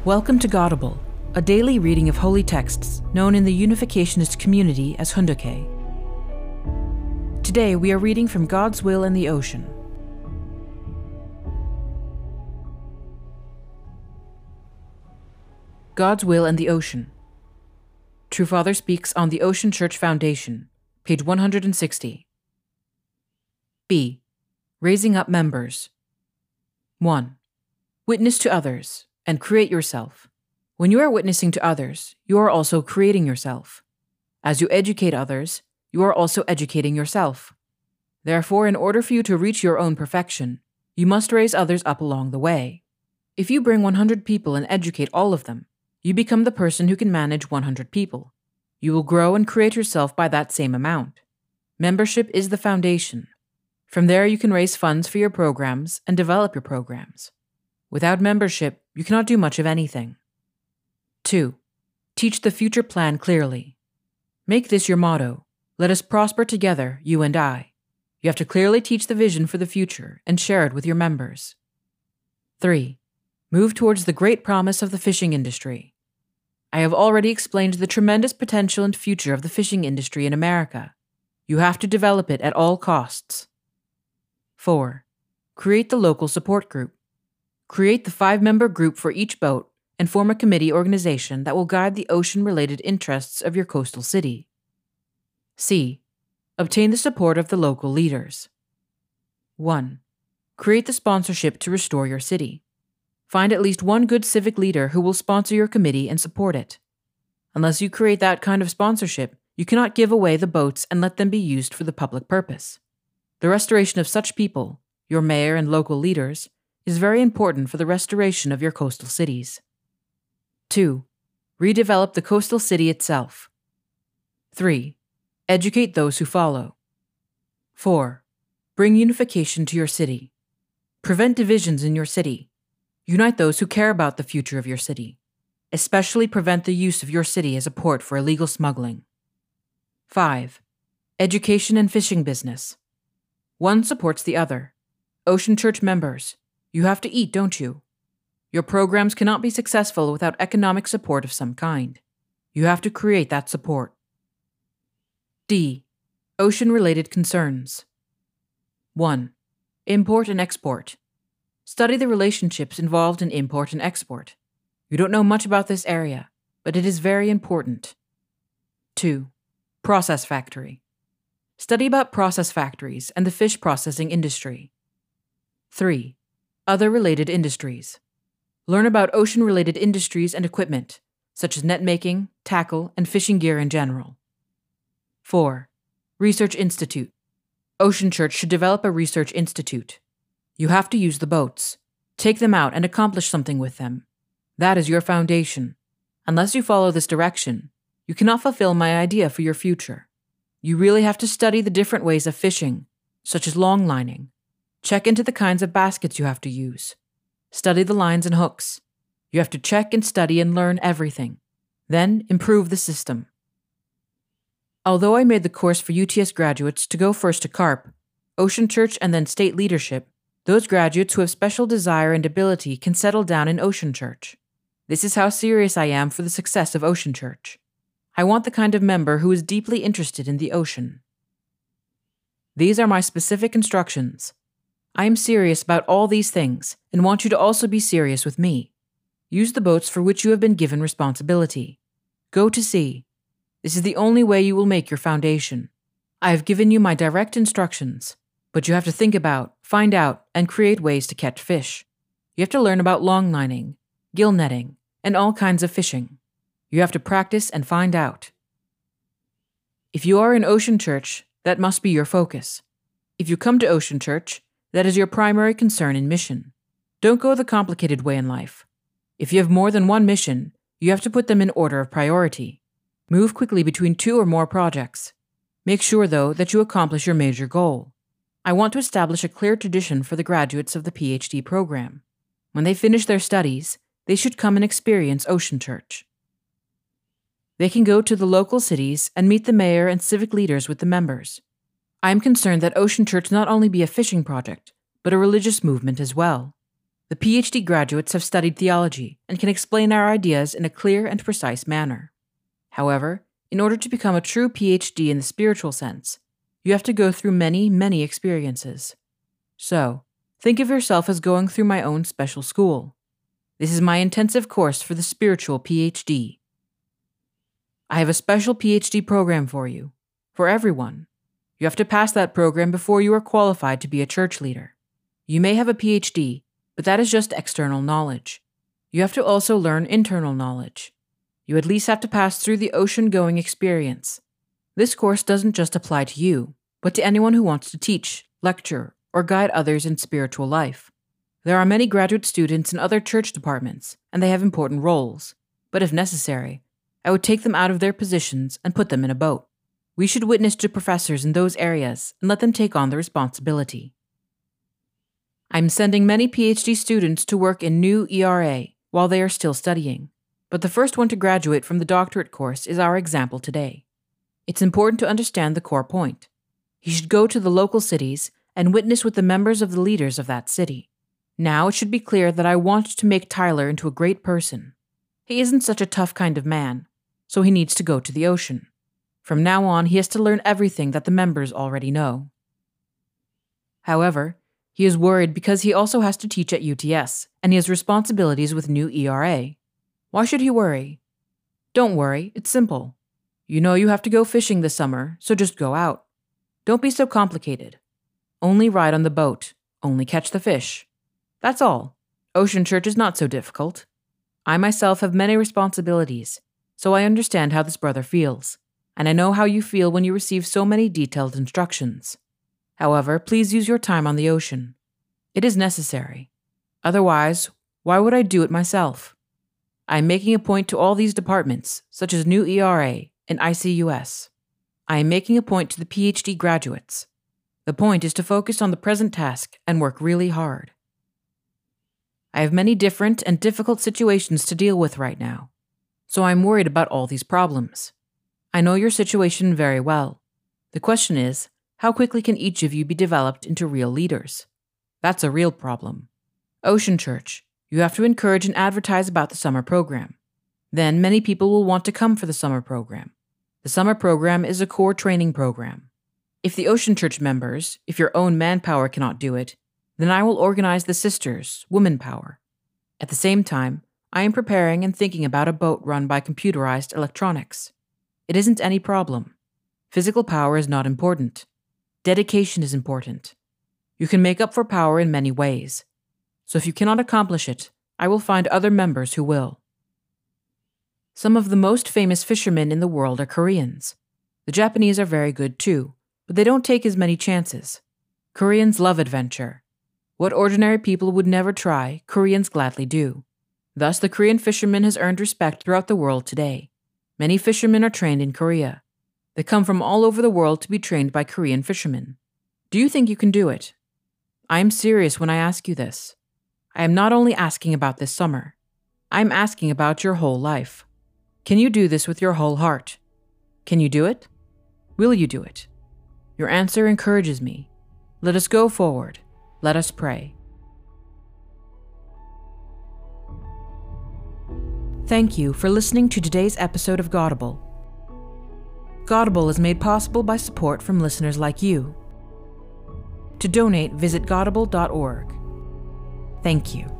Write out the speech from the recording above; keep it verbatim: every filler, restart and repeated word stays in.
Welcome to Godible, a daily reading of holy texts known in the Unificationist community as Hoondake. Today we are reading from God's Will and the Ocean. God's Will and the Ocean. True Father speaks on the Ocean Church Foundation, page one hundred sixty. B. Raising up members. one. Witness to others, and create yourself. When you are witnessing to others, you are also creating yourself. As you educate others, you are also educating yourself. Therefore, in order for you to reach your own perfection, you must raise others up along the way. If you bring one hundred people and educate all of them, you become the person who can manage one hundred people. You will grow and create yourself by that same amount. Membership is the foundation. From there, you can raise funds for your programs and develop your programs. Without membership, you cannot do much of anything. two. Teach the future plan clearly. Make this your motto. Let us prosper together, you and I. You have to clearly teach the vision for the future and share it with your members. three. Move towards the great promise of the fishing industry. I have already explained the tremendous potential and future of the fishing industry in America. You have to develop it at all costs. four. Create the local support group. Create the five-member group for each boat and form a committee organization that will guide the ocean-related interests of your coastal city. C. Obtain the support of the local leaders. one. Create the sponsorship to restore your city. Find at least one good civic leader who will sponsor your committee and support it. Unless you create that kind of sponsorship, you cannot give away the boats and let them be used for the public purpose. The restoration of such people, your mayor and local leaders, is very important for the restoration of your coastal cities. two. Redevelop the coastal city itself. three. Educate those who follow. four. Bring unification to your city. Prevent divisions in your city. Unite those who care about the future of your city. Especially prevent the use of your city as a port for illegal smuggling. five. Education and fishing business. One supports the other. Ocean Church members, you have to eat, don't you? Your programs cannot be successful without economic support of some kind. You have to create that support. D. Ocean-related concerns. one. Import and export. Study the relationships involved in import and export. You don't know much about this area, but it is very important. two. Process factory. Study about process factories and the fish processing industry. three. Other related industries. Learn about ocean-related industries and equipment, such as net making, tackle, and fishing gear in general. four. Research Institute. Ocean Church should develop a research institute. You have to use the boats. Take them out and accomplish something with them. That is your foundation. Unless you follow this direction, you cannot fulfill my idea for your future. You really have to study the different ways of fishing, such as long lining. Check into the kinds of baskets you have to use. Study the lines and hooks. You have to check and study and learn everything. Then improve the system. Although I made the course for U T S graduates to go first to CARP, Ocean Church and then state leadership, those graduates who have special desire and ability can settle down in Ocean Church. This is how serious I am for the success of Ocean Church. I want the kind of member who is deeply interested in the ocean. These are my specific instructions. I am serious about all these things and want you to also be serious with me. Use the boats for which you have been given responsibility. Go to sea. This is the only way you will make your foundation. I have given you my direct instructions, but you have to think about, find out, and create ways to catch fish. You have to learn about long lining, gill netting, and all kinds of fishing. You have to practice and find out. If you are in Ocean Church, that must be your focus. If you come to Ocean Church, that is your primary concern and mission. Don't go the complicated way in life. If you have more than one mission, you have to put them in order of priority. Move quickly between two or more projects. Make sure, though, that you accomplish your major goal. I want to establish a clear tradition for the graduates of the P H D program. When they finish their studies, they should come and experience Ocean Church. They can go to the local cities and meet the mayor and civic leaders with the members. I am concerned that Ocean Church not only be a fishing project, but a religious movement as well. The PhD graduates have studied theology and can explain our ideas in a clear and precise manner. However, in order to become a true PhD in the spiritual sense, you have to go through many, many experiences. So, think of yourself as going through my own special school. This is my intensive course for the spiritual PhD. I have a special PhD program for you, for everyone. You have to pass that program before you are qualified to be a church leader. You may have a PhD, but that is just external knowledge. You have to also learn internal knowledge. You at least have to pass through the ocean-going experience. This course doesn't just apply to you, but to anyone who wants to teach, lecture, or guide others in spiritual life. There are many graduate students in other church departments, and they have important roles. But if necessary, I would take them out of their positions and put them in a boat. We should witness to professors in those areas and let them take on the responsibility. I'm sending many PhD students to work in new E R A while they are still studying, but the first one to graduate from the doctorate course is our example today. It's important to understand the core point. He should go to the local cities and witness with the members of the leaders of that city. Now it should be clear that I want to make Tyler into a great person. He isn't such a tough kind of man, so he needs to go to the ocean. From now on, he has to learn everything that the members already know. However, he is worried because he also has to teach at U T S, and he has responsibilities with new E R A. Why should he worry? Don't worry, it's simple. You know you have to go fishing this summer, so just go out. Don't be so complicated. Only ride on the boat, only catch the fish. That's all. Ocean Church is not so difficult. I myself have many responsibilities, so I understand how this brother feels, and I know how you feel when you receive so many detailed instructions. However, please use your time on the ocean. It is necessary. Otherwise, why would I do it myself? I am making a point to all these departments, such as new E R A and I C U S. I am making a point to the PhD graduates. The point is to focus on the present task and work really hard. I have many different and difficult situations to deal with right now, so I'm worried about all these problems. I know your situation very well. The question is, how quickly can each of you be developed into real leaders? That's a real problem. Ocean Church, you have to encourage and advertise about the summer program. Then many people will want to come for the summer program. The summer program is a core training program. If the Ocean Church members, if your own manpower cannot do it, then I will organize the sisters, woman power. At the same time, I am preparing and thinking about a boat run by computerized electronics. It isn't any problem. Physical power is not important. Dedication is important. You can make up for power in many ways. So if you cannot accomplish it, I will find other members who will. Some of the most famous fishermen in the world are Koreans. The Japanese are very good too, but they don't take as many chances. Koreans love adventure. What ordinary people would never try, Koreans gladly do. Thus, the Korean fisherman has earned respect throughout the world today. Many fishermen are trained in Korea. They come from all over the world to be trained by Korean fishermen. Do you think you can do it? I am serious when I ask you this. I am not only asking about this summer. I am asking about your whole life. Can you do this with your whole heart? Can you do it? Will you do it? Your answer encourages me. Let us go forward. Let us pray. Thank you for listening to today's episode of Godible. Godible is made possible by support from listeners like you. To donate, visit godible dot org. Thank you.